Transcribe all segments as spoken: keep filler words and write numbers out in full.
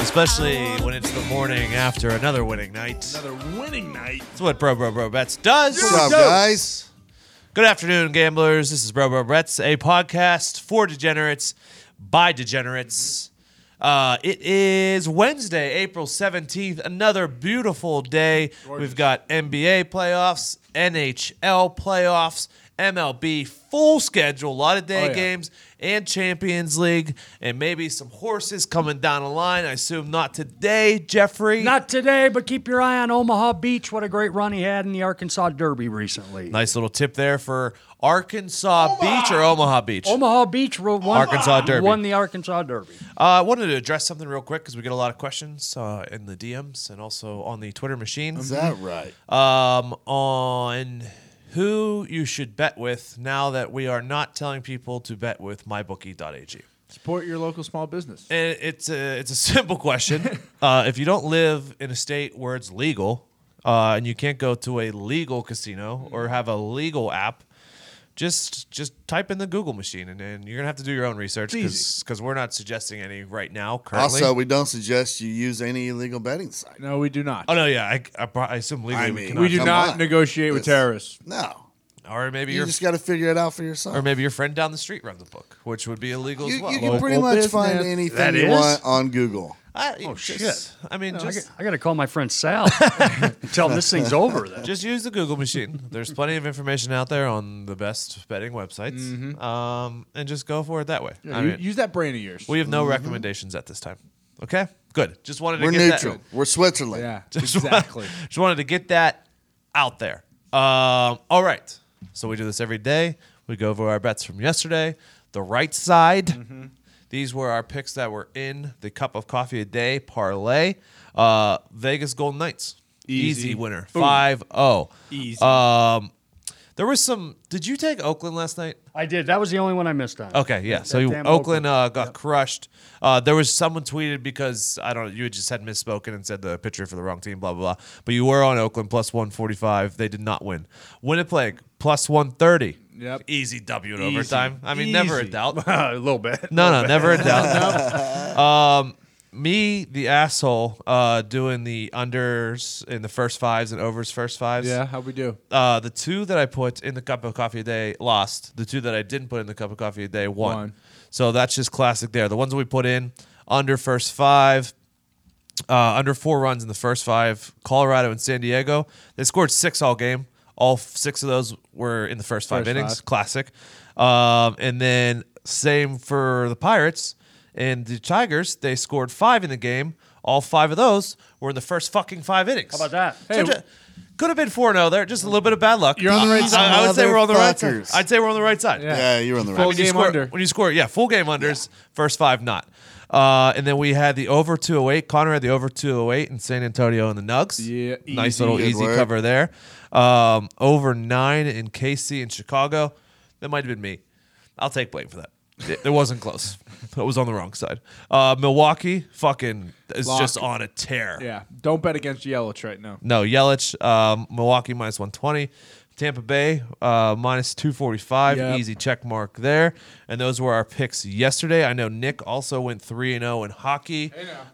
especially when it's the morning after another winning night. Another winning night. That's what Bro Bro Bro Bets does. What's up, guys? Good afternoon, gamblers. This is Bro Bro Bets, a podcast for degenerates by degenerates. Uh, it is Wednesday, April seventeenth, another beautiful day. Gorgeous. We've got N B A playoffs, N H L playoffs, M L B full schedule, a lot of day Oh, yeah. games, and Champions League, and maybe some horses coming down the line. I assume not today, Jeffrey. Not today, but keep your eye on Omaha Beach. What a great run he had in the Arkansas Derby recently. Nice little tip there for Arkansas Beach or Omaha Beach. Omaha Beach won, Arkansas Derby. won the Arkansas Derby. Uh, I wanted to address something real quick because we get a lot of questions uh, in the D Ms and also on the Twitter machine. Is that right? Um, on who you should bet with now that we are not telling people to bet with my bookie dot a g. Support your local small business. And it's a it's a simple question. uh, if you don't live in a state where it's legal, uh, and you can't go to a legal casino or have a legal app, just just type in the Google machine, and, and you're gonna have to do your own research It's because we're not suggesting any right now currently. Also, we don't suggest you use any illegal betting site. No, we do not. oh no, yeah, I, I, pro- I assume legally I we mean, cannot. we do come not on. negotiate with This- terrorists. No. or maybe You your just got to figure it out for yourself. or maybe your friend down the street runs a book, which would be illegal you, as well. you can Local pretty much business. find That anything you is? want on Google. I, Oh, just- shit. I mean, I just got, I got to call my friend Sal. Tell him this thing's over. Then. just use the Google machine. There's plenty of information out there on the best betting websites, um, and just go for it that way. Yeah, I you- mean, use that brain of yours. we have no recommendations at this time. Okay, good. Just wanted to We're get neutral. that. We're Switzerland. yeah, Just exactly. wa- just wanted to get that out there. Um, all right. So we do this every day. We go over our bets from yesterday. The right side. Mm-hmm. These were our picks that were in the cup of coffee a day parlay. Uh, Vegas Golden Knights. Easy. Easy winner. Boom. five oh. Easy. Um, there was some. Did you take Oakland last night? I did. That was the only one I missed on. Okay, yeah. That So you, damn Oakland Oakland. uh, got crushed. Uh, there was someone tweeted because I don't know, you had just had misspoken and said the pitcher for the wrong team, blah blah blah. But you were on Oakland plus one forty five. They did not win. Winnipeg plus one thirty. Yep. Easy W in Easy. overtime. I mean, never a Easy. doubt. a little bit. No, no, never a doubt. um, me, the asshole, uh, doing the unders in the first fives and overs first fives. Yeah, how we do? Uh, the two that I put in the cup of coffee a day lost. The two that I didn't put in the cup of coffee a day won. Won. So that's just classic there. The ones that we put in under first five, uh, under four runs in the first five, Colorado and San Diego, they scored six all game. All f- six of those were in the first five First innings. five. Classic. Um, and then same for the Pirates and the Tigers. They scored five in the game. All five of those were in the first fucking five innings. How about that? So Hey, ju- could have been four and oh there. Just a little bit of bad luck. You're on the right I- side. I, would say we're on the right side. Motherfuckers. I'd say we're on the right side. Yeah. Yeah, you're on the Full right. When you game score, under. When you score, yeah, full game unders, first five not. Uh, and then we had the over two oh eight. Connor had the over two oh eight in San Antonio and the Nugs. Yeah, Nice easy. little Good easy work. cover there. Um, over nine in K C and Chicago. That might have been me. I'll take blame for that. It, it wasn't close. It was on the wrong side. Uh, Milwaukee fucking is Lock. just on a tear. Yeah, don't bet against Yelich right now. No, Yelich, um, Milwaukee minus one twenty. Tampa Bay uh, minus two forty-five. Yep. Easy check mark there. And those were our picks yesterday. I know Nick also went three and oh in hockey.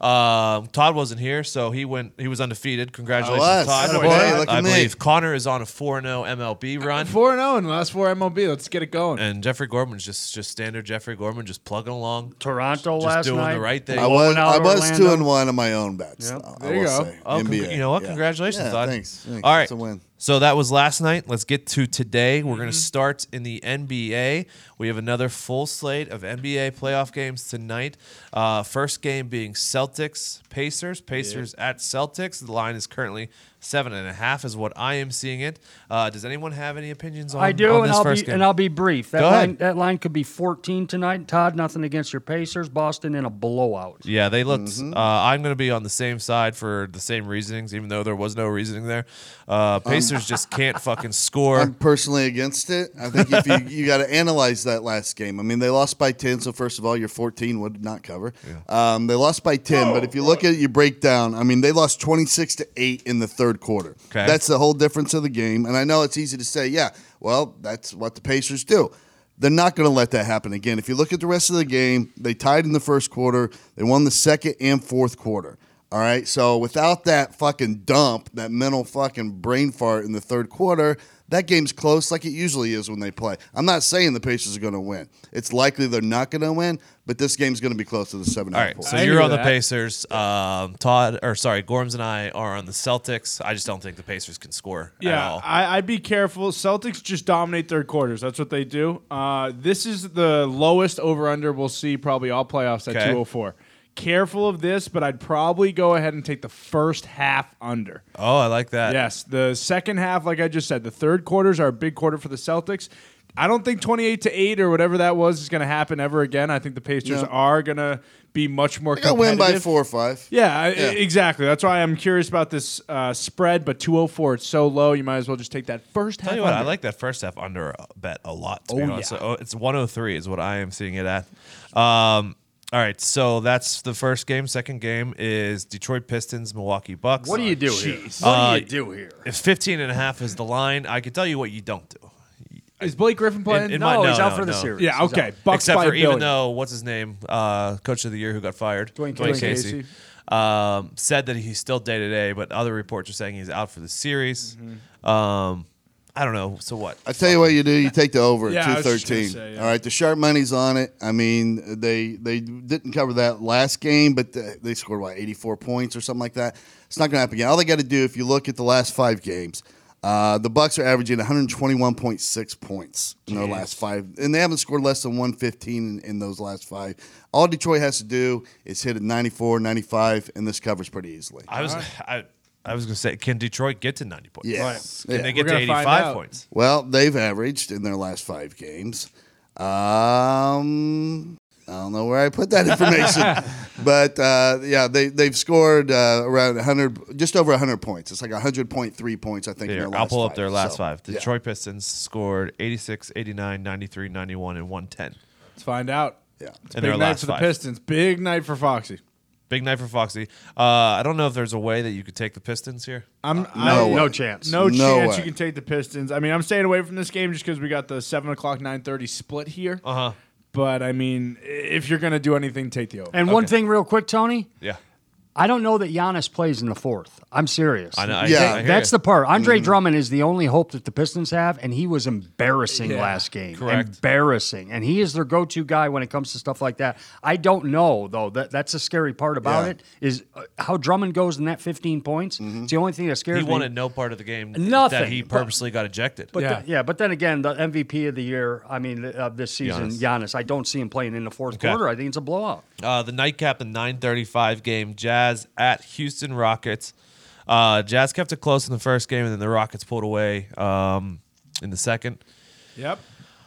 Um, Todd wasn't here, so he went. He was undefeated. Congratulations, I was. Todd. Attaboy. Look at I me. believe Connor is on a four and oh M L B run. Four and zero in the last four M L B. Let's get it going. And Jeffrey Gorman's just just standard Jeffrey Gorman, just plugging along, Toronto just last doing night. the right thing. I was, Blowing out I was Orlando. two and one on my own bets. Yep. though, I There you will go. say. Oh, N B A. congr- you know what? Yeah. Congratulations, yeah, Todd. Thanks. thanks. All right. It's a win. So that was last night. Let's get to today. We're Mm-hmm. going to start in the N B A. We have another full slate of N B A playoff games tonight. Uh, first game being Celtics Pacers. Pacers at Celtics. The line is currently seven and a half, is what I am seeing it. Uh, does anyone have any opinions on, I do, on and this I'll first be game? and I'll be brief. That Go line, ahead. that line could be fourteen tonight. Todd, nothing against your Pacers. Boston in a blowout. Yeah, they looked. Mm-hmm. Uh, I'm going to be on the same side for the same reasonings, even though there was no reasoning there. Uh, Pacers just can't fucking score. I'm personally against it. I think if you you got to analyze that last game. I mean, they lost by ten, so first of all, your fourteen would not cover. Um, they lost by ten, but if you look at it, you break down. I mean, they lost twenty-six to eight in the third quarter. Okay. That's the whole difference of the game. And I know it's easy to say, yeah, well, that's what the Pacers do. They're not going to let that happen again. If you look at the rest of the game, they tied in the first quarter. They won the second and fourth quarter. All right. So without that fucking dump, that mental fucking brain fart in the third quarter, that game's close like it usually is when they play. I'm not saying the Pacers are going to win. It's likely they're not going to win, but this game's going to be close to the seven. All right, points. so I you're knew on the that. Pacers. Um, Todd, or sorry, Gorms and I are on the Celtics. I just don't think the Pacers can score at Yeah, all. I, I'd be careful. Celtics just dominate third quarters. That's what they do. Uh, this is the lowest over-under we'll see probably all playoffs at Okay. two oh four. Careful of this, but I'd probably go ahead and take the first half under. Oh, I like that. Yes, the second half, like I just said, the third quarters are a big quarter for the Celtics. I don't think twenty-eight to eight or whatever that was is going to happen ever again. I think the Pacers No. are going to be much more They're going to win competitive. by four or five. Yeah, I- Yeah. exactly. That's why I'm curious about this uh, spread, but two oh four, it's so low, you might as well just take that first half Tell you what, I under. like that first half under bet a lot. To Oh, be honest. yeah. So, oh, it's one oh three is what I am seeing it at. Um, all right, so that's the first game. Second game is Detroit Pistons, Milwaukee Bucks. What do you do here? Jeez. What Uh, do you do here? If fifteen and a half is the line, I can tell you what you don't do. Is Blake Griffin playing? In- in No, my- he's no, out no, for the no. series. yeah, He's okay. out. Bucks Except by for a even billion. though, what's his name, uh, coach of the year who got fired, Dwayne Dwayne Casey. Casey, um, said that he's still day to day, but other reports are saying he's out for the series. Mm-hmm. Um, I don't know. So what? I tell you what you do. You take the over Yeah, I at was two just gonna thirteen. say, yeah. All right, the sharp money's on it. I mean, they they didn't cover that last game, but the, they scored what eighty-four points or something like that. It's not going to happen again. All they got to do, if you look at the last five games, uh, the Bucks are averaging one twenty-one point six points in their last five, and they haven't scored less than one fifteen in, in those last five. All Detroit has to do is hit a ninety-four, ninety-five, and this covers pretty easily. I was I, I was going to say, can Detroit get to ninety points? Yes. Can Yeah. they get We're to gonna find eighty-five out. points? Well, they've averaged in their last five games. Um, I don't know where I put that information, but uh, yeah, they they've scored uh, around one hundred, just over one hundred points. It's like one hundred point three points, I think. in Here, their last I'll pull up five. their last So, five. yeah. Detroit Pistons scored eighty-six, eighty-nine, ninety-three, ninety-one, and one ten. Let's find out. Yeah. In Big their night last for the five. Pistons. Big night for Foxy. Big night for Foxy. Uh, I don't know if there's a way that you could take the Pistons here. I'm no I- way. No chance. No, No chance way. you can take the Pistons. I mean, I'm staying away from this game just because we got the seven o'clock, nine thirty split here. Uh huh. But I mean, if you're gonna do anything, take the over. And one Okay. thing, real quick, Tony, Yeah. I don't know that Giannis plays in the fourth. I'm serious. I know. I, Yeah. I hear That's you. the part. Andre Drummond is the only hope that the Pistons have, and he was embarrassing Yeah, last game. correct. Embarrassing. And he is their go-to guy when it comes to stuff like that. I don't know, though. That That's the scary part about Yeah. it, is uh, how Drummond goes in that fifteen points. It's the only thing that scares He me. wanted no part of the game Nothing, that he but- purposely got ejected. But Yeah. yeah. yeah, but then again, the M V P of the year, I mean, of this season, Giannis. Giannis. I don't see him playing in the fourth Okay. quarter. I think it's a blowout. Uh, the nightcap, the nine thirty-five game, Jazz at Houston Rockets. Uh, Jazz kept it close in the first game, and then the Rockets pulled away um, in the second. Yep.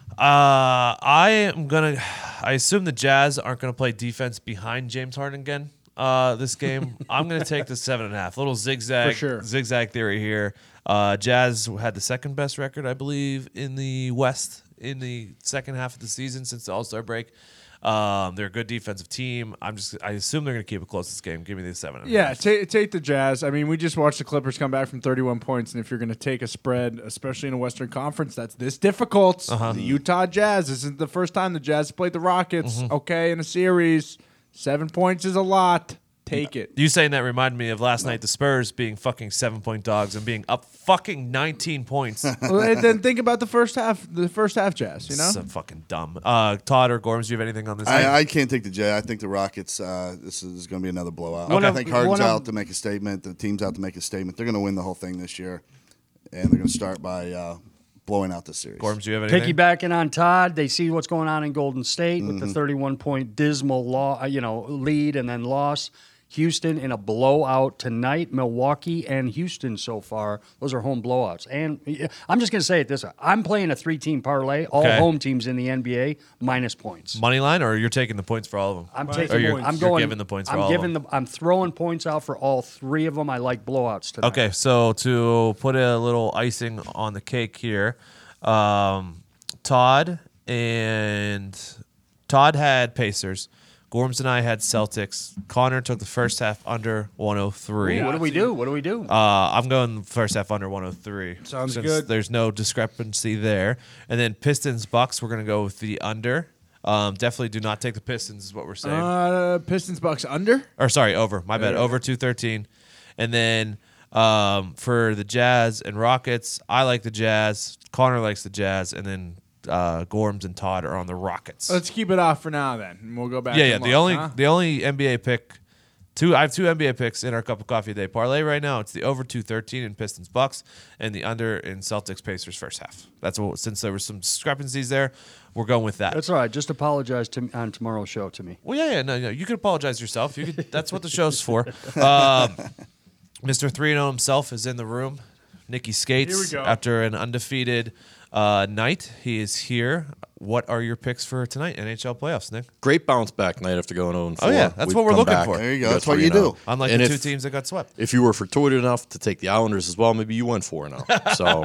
Uh, I am gonna. I assume the Jazz aren't gonna play defense behind James Harden again. Uh, this game, I'm gonna take the seven and a half. Little zigzag, For sure. zigzag theory here. Uh, Jazz had the second best record, I believe, in the West in the second half of the season since the All Star break. Um, they're a good defensive team. I'm just. I assume they're gonna keep it close this game. Give me the seven. And a Yeah, half. take take the Jazz. I mean, we just watched the Clippers come back from thirty-one points, and if you're going to take a spread, especially in a Western Conference, that's this difficult. Uh-huh. The Utah Jazz. This isn't the first time the Jazz played the Rockets. Mm-hmm. Okay, in a series, seven points is a lot. Take it. You saying that reminded me of last night. The Spurs being fucking seven point dogs and being up fucking nineteen points. Well, and then think about the first half. The first half, Jazz. You know. So fucking dumb. Uh, Todd or Gorms, do you have anything on this? I, I can't take the J. I think the Rockets. Uh, this is going to be another blowout. One I of- think Harden's one of- out to make a statement. The team's out to make a statement. They're going to win the whole thing this year, and they're going to start by uh, blowing out the series. Gorms, do you have anything? Piggybacking on Todd, they see what's going on in Golden State with the thirty-one point dismal law, uh, you know, lead and then loss. Houston in a blowout tonight. Milwaukee and Houston so far. Those are home blowouts. And yeah, I'm just going to say it this way. I'm playing a three-team parlay, all Okay. home teams in the N B A, minus points. Money line, or you're taking the points for all of them? I'm Minus taking. Or you're- points. I'm you're going. giving the points for I'm all of giving them. the. I'm throwing points out for all three of them. I like blowouts tonight. Okay, so to put a little icing on the cake here, um, Todd and Todd had Pacers. Gorms and I had Celtics. Connor took the first half under one oh three. Ooh, what do we do? What do we do? Uh, I'm going first half under one oh three. Sounds since good. There's no discrepancy there. And then Pistons Bucks, we're going to go with the under. Um, definitely do not take the Pistons is what we're saying. Uh, Pistons Bucks under. or sorry, over. My bad. Yeah. Over two thirteen. And then um, for the Jazz and Rockets, I like the Jazz. Connor likes the Jazz. And then uh, Gorms and Todd are on the Rockets. Let's keep it off for now then, and we'll go back. yeah, to yeah. The lunch, only huh? the only N B A pick, two. I have two N B A picks in our cup of coffee a day parlay right now. It's the over two thirteen in Pistons Bucks and the under in Celtics Pacers first half. That's what. Since there were some discrepancies there, we're going with that. That's all right. Just apologize to on tomorrow's show to me. Well, yeah, yeah. No, no. You can apologize yourself. You could. That's what the show's for. Um, Mister three and oh himself is in the room. Nicky Skates. Here we go. After an undefeated uh, night, he is here. What are your picks for tonight? N H L playoffs, Nick. Great bounce back night after going oh and four. Oh, yeah, that's We've what we're come looking back. for. There you go. We got That's what three you and oh. do. Unlike And the if- two teams that got swept. If you were fortuitous enough to take the Islanders as well, maybe you went four and oh. So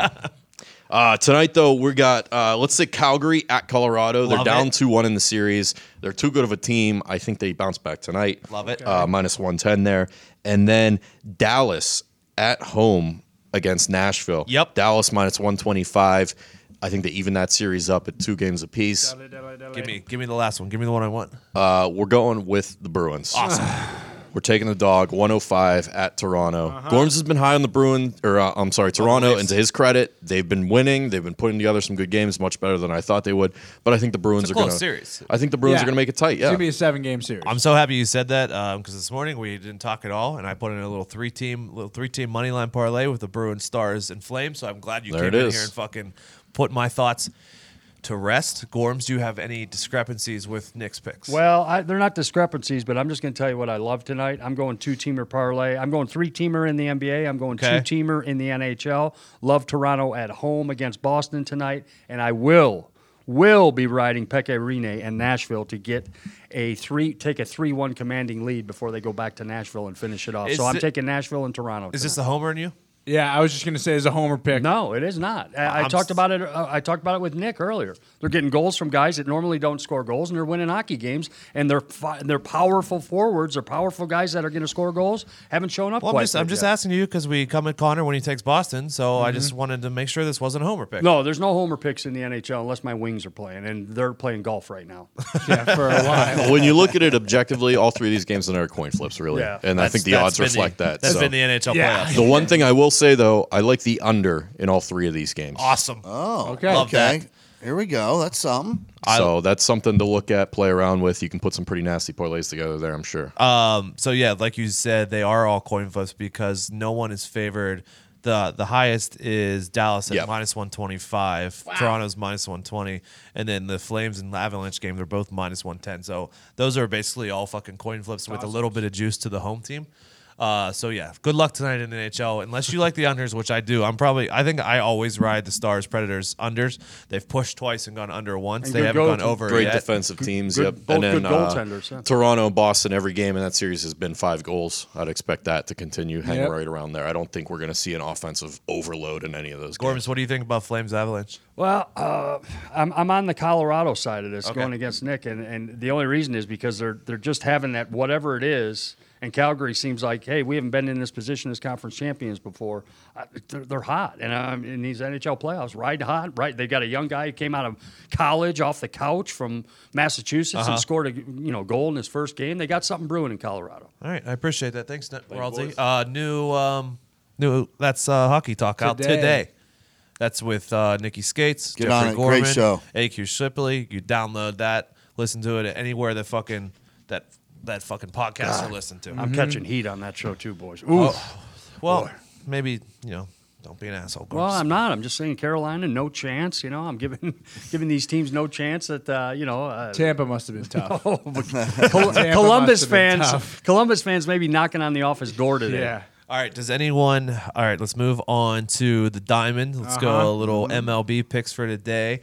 uh, tonight, though, we got, uh, let's say Calgary at Colorado. They're Love down it. two one in the series. They're too good of a team. I think they bounce back tonight. Love it. Uh, minus one ten there. And then Dallas at home against Nashville. Yep. Dallas minus one twenty-five. I think they even that series up at two games apiece. Give me, give me the last one. Give me the one I want. Uh, we're going with the Bruins. Awesome. We're taking the dog, one oh five at Toronto. Gorms has been high on the Bruin, or uh, I'm sorry, Toronto. Leafs. And to his credit, they've been winning. They've been putting together some good games, much better than I thought they would. But I think the Bruins It's a are going close to. series. I think the Bruins Yeah. are going to make it tight. It's Yeah. gonna be a seven-game series. I'm so happy you said that because this morning we didn't talk at all, and I put in a little three-team, little three-team money line parlay with the Bruins, Stars, and Flames. So I'm glad you There came it in is. here and fucking put my thoughts to rest. Gorms, do you have any discrepancies with Nick's picks? Well, I, they're not discrepancies, but I'm just going to tell you what I love tonight. I'm going two-teamer parlay. I'm going three-teamer in the N B A. I'm going Okay. two-teamer in the N H L. Love Toronto at home against Boston tonight, and I will will be riding Pekka Rinne and Nashville to get a three take a three one commanding lead before they go back to Nashville and finish it off. Is so I'm it- taking Nashville and Toronto. Is this tonight. the homer in you? yeah, I was just gonna say as a homer pick. No, it is not. I, I I'm talked s- about it. Uh, I talked about it with Nick earlier. They're getting goals from guys that normally don't score goals, and they're winning hockey games. And they're fi- they're powerful forwards. They're powerful guys that are going to score goals. Haven't shown up Well, I'm quite. just, yet I'm just yet. asking you because we come at Connor when he takes Boston, so I just wanted to make sure this wasn't a homer pick. No, there's no homer picks in the N H L unless my Wings are playing, and they're playing golf right now. Yeah, for a while. when you look at it objectively, all three of these games are coin flips, really. Yeah. And I That's- think the that's odds been reflect the, that. That's so. been the N H L Yeah. playoffs. The one thing I will say, though, I like the under in all three of these games. Awesome. Oh, Okay. Love okay. that. Here we go. That's something. I- So that's something to look at, play around with. You can put some pretty nasty parlays together there, I'm sure. Um, so yeah, like you said, they are all coin flips because no one is favored. The the highest is Dallas at Yep. minus one twenty five. Toronto's minus one twenty, and then the Flames and the Avalanche game they're both minus one ten. So those are basically all fucking coin flips with a little bit of juice to the home team. Uh, so yeah, good luck tonight in the N H L. Unless you like the unders, which I do, I'm probably. I think I always ride the Stars Predators unders. They've pushed twice and gone under once. And they good haven't gone goal- over Great yet. defensive teams, good- yep. both and then good uh, goaltenders, yeah. Toronto and Boston, every game in that series has been five goals. I'd expect that to continue hanging Yep. right around there. I don't think we're going to see an offensive overload in any of those Gorms, games. what do you think about Flames Avalanche? Well, uh, I'm I'm on the Colorado side of this, Okay. going against Nick, and, and the only reason is because they're they're just having that whatever it is. And Calgary seems like, hey, we haven't been in this position as conference champions before. Uh, they're, they're hot, and um, in these N H L playoffs, ride hot, right? They got a young guy who came out of college off the couch from Massachusetts Uh-huh. and scored a you know goal in his first game. They got something brewing in Colorado. All right, I appreciate that. Thanks, Ralsy. boys. Uh, new, um, new. That's uh, hockey talk out Today. today. That's with uh, Nicky Skates, Get Jeffrey on it. Gorman, Great show. A Q Shipley. You download that, listen to it anywhere that fucking that that fucking podcasts are listened to. I'm catching heat on that show too, boys. Ooh. well, maybe you know, don't be an asshole. Well, Gorms. I'm not. I'm just saying Carolina, no chance. You know, I'm giving giving these teams no chance that uh, you know. Uh, Tampa must have been tough. Col- Tampa Columbus must have been fans, tough. Columbus fans may be knocking on the office door today. Yeah. All right. Does anyone? All right. Let's move on to the Diamond. Let's go Uh-huh. a little M L B picks for today.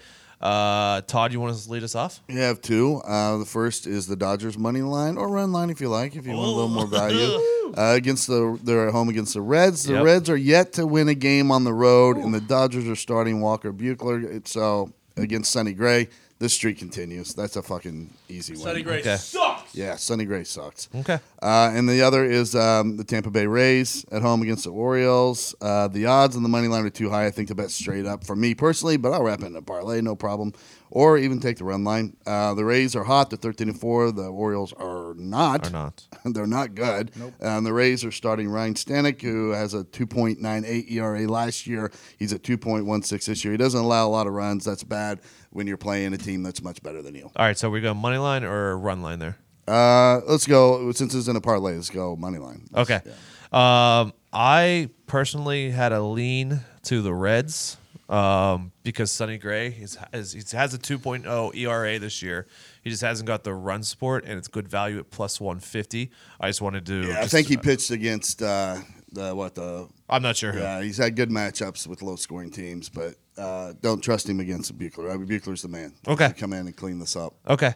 Uh, Todd, you want to lead us off? You have two. Uh, the first is the Dodgers money line or run line if you like, if you want a little more value. Uh, against the, they're at home against the Reds. The Yep. Reds are yet to win a game on the road, and the Dodgers are starting Walker Buechler. It's, So against Sonny Gray, this streak continues. That's a fucking easy win. Sonny Gray Okay. sucks. Yeah, Sonny Gray sucks. Okay. Uh, and the other is um, the Tampa Bay Rays at home against the Orioles. Uh, the odds on the money line are too high. I think to bet straight up for me personally, but I'll wrap it in a parlay, no problem. Or even take the run line. Uh, the Rays are hot. They're thirteen and four. The Orioles are not. Or not. They're not good. Nope. Um, the Rays are starting Ryan Stanek, who has a two point nine eight E R A last year. He's at two point one six this year. He doesn't allow a lot of runs. That's bad when you're playing a team that's much better than you. All right, so we go money line or run line there? Uh, let's go. Since it's in a parlay, let's go money line. Okay. Um, I personally had a lean to the Reds um, because Sonny Gray is, is, he has a two point oh E R A this year. He just hasn't got the run support, and it's good value at plus one fifty. I just wanted to. Yeah, I just- think he pitched against uh, the what the. I'm not sure who. Yeah, he's had good matchups with low scoring teams, but uh, don't trust him against Buechler. I mean, Buechler's the man. Okay. He come in and clean this up. Okay.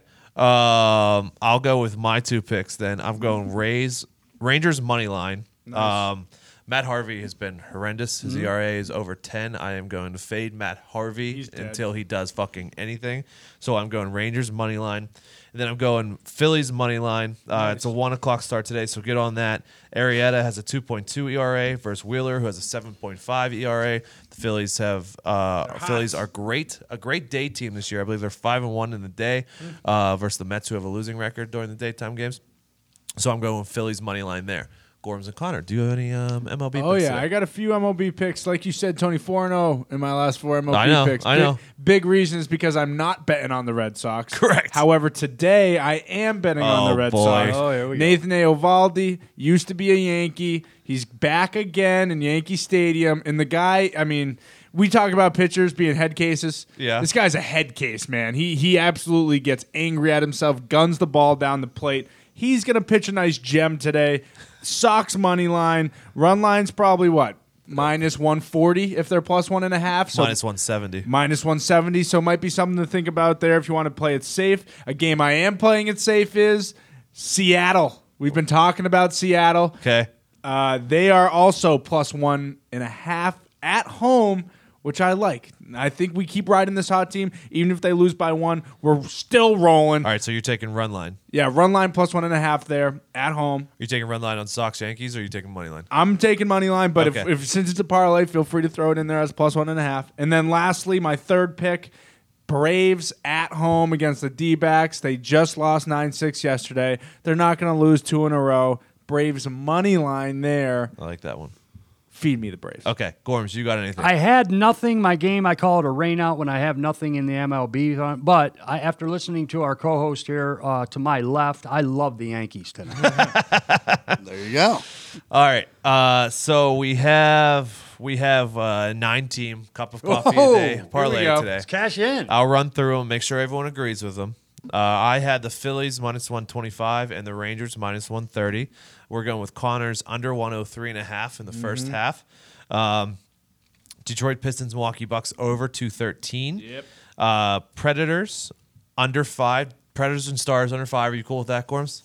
Um, I'll go with my two picks then. I'm going Rays, Rangers money line. Um, Matt Harvey has been horrendous. His E R A is over ten. I am going to fade Matt Harvey He's dead. until he does fucking anything. So I'm going Rangers money line. And then I'm going Phillies money line. Uh, It's a one o'clock start today, so get on that. Arrieta has a two point two E R A versus Wheeler, who has a seven point five E R A. The Phillies have uh, Phillies are great, a great day team this year. I believe they're five and one in the day uh, versus the Mets, who have a losing record during the daytime games. So I'm going Phillies money line there. Gorms and Connor, do you have any um, M L B Oh picks yeah, today? I got a few M L B picks. Like you said, Tony, four and zero in my last four M L B I know, picks. I Big- know. Big reason is because I'm not betting on the Red Sox. Correct. However, today I am betting on Oh, the Red boy. Sox. Oh, here we go. Nathan Eovaldi used to be a Yankee. He's back again in Yankee Stadium, and the guy, I mean. We talk about pitchers being head cases. Yeah. This guy's a head case, man. He he absolutely gets angry at himself, guns the ball down the plate. He's going to pitch a nice gem today. Sox money line. Run line's probably what? Minus one forty if they're plus one and a half. So Minus one seventy. minus one seventy. So might be something to think about there if you want to play it safe. A game I am playing it safe is Seattle. We've been talking about Seattle. Okay. Uh, they are also plus one and a half at home, which I like. I think we keep riding this hot team. Even if they lose by one, we're still rolling. All right, so you're taking run line. Yeah, run line plus one and a half there at home. Are you taking run line on Sox Yankees, or are you taking money line? I'm taking money line, but if, Okay. if since it's a parlay, feel free to throw it in there as plus one and a half. And then lastly, my third pick, Braves at home against the D-backs. They just lost nine six yesterday. They're not going to lose two in a row. Braves money line there. I like that one. Feed me the Braves. Okay, Gorms, you got anything? I had nothing. My game, I call it a rain out when I have nothing in the M L B. on- But I, after listening to our co-host here uh, to my left, I love the Yankees tonight. There you go. All right. Uh, so we have we have a nine team cup of coffee Whoa, a here day we parlay go. today. Cash in. I'll run through them, make sure everyone agrees with them. Uh, I had the Phillies minus one twenty-five and the Rangers minus one thirty. We're going with Connors under one oh three and a half in the first half. Um, Detroit Pistons, Milwaukee Bucks over two thirteen. Yep. Uh, Predators under five. Predators and Stars under five. Are you cool with that, Gorms?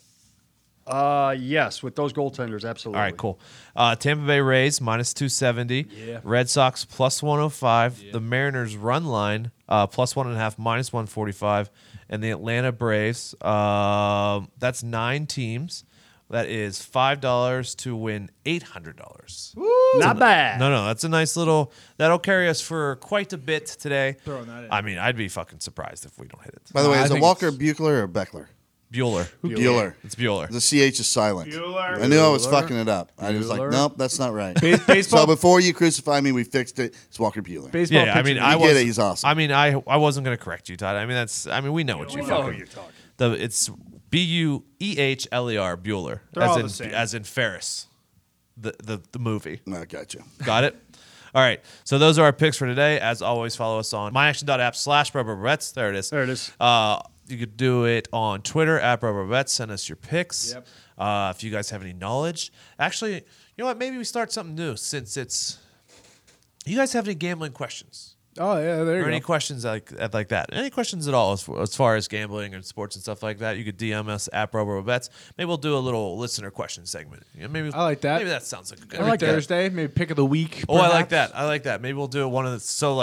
Uh, yes, with those goaltenders, absolutely. All right, cool. Uh, Tampa Bay Rays minus two seventy. Yeah. Red Sox plus one oh five. The Mariners run line uh, plus one and a half minus one forty-five. And the Atlanta Braves. Uh, that's nine teams. That is five dollars to win eight hundred dollars. Not bad. No, no, that's a nice little. That'll carry us for quite a bit today. Throwing that in. I mean, I'd be fucking surprised if we don't hit it. By the way, I is it think Walker it's- Buechler or Beckler? Bueller. Bueller. It's Bueller. The C H is silent. Bueller. I knew I was Bueller. fucking it up. I was like, Bueller. nope, that's not right. Base- baseball- So before you crucify me, we fixed it. It's Walker Bueller. Baseball Yeah, I pitcher. mean, I You was. get it, he's awesome. I mean, I I wasn't gonna correct you, Todd. I mean, that's. I mean, we know what you We know who fucking. you're talking. The it's B U E H L E R Bueller, They're as all in the same. as in Ferris, the the the movie. I got you. Got it. All right. So those are our picks for today. As always, follow us on myaction.app slash bets. There it is. There it is. Uh, you could do it on Twitter at bets. Send us your picks. Yep. Uh, if you guys have any knowledge, actually, you know what? Maybe we start something new since it's. You guys have any gambling questions? Oh yeah, there you Or any go. questions like like that? Any questions at all as, as far as gambling and sports and stuff like that? You could D M us at bets. Maybe we'll do a little listener question segment. You know, maybe I like that. Maybe that sounds like a good. Every idea. Thursday, maybe pick of the week. Oh, I like perhaps. that. I like that. Maybe we'll do one of the so like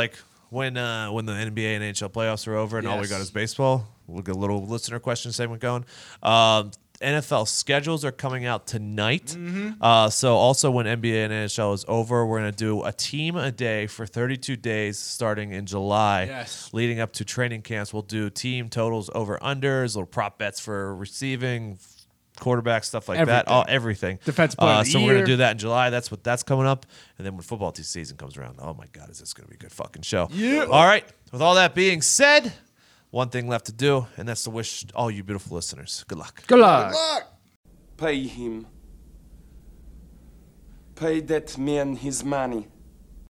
when uh, when the N B A and N H L playoffs are over and all we Yes. got is baseball. We'll get a little listener question segment going. Um, N F L schedules are coming out tonight. Mm-hmm. Uh, so also when N B A and N H L is over, we're going to do a team a day for thirty-two days starting in July. Yes. Leading up to training camps, we'll do team totals, over unders, little prop bets for receiving, quarterback, stuff like that. Everything. All everything. Defensive player Uh, of the so we're going year. to do that in July. That's what that's coming up. And then when football season comes around, oh my God, is this going to be a good fucking show? Yeah. All right. With all that being said, one thing left to do, and that's to wish all you beautiful listeners good luck. Good luck. Pay him. Pay that man his money.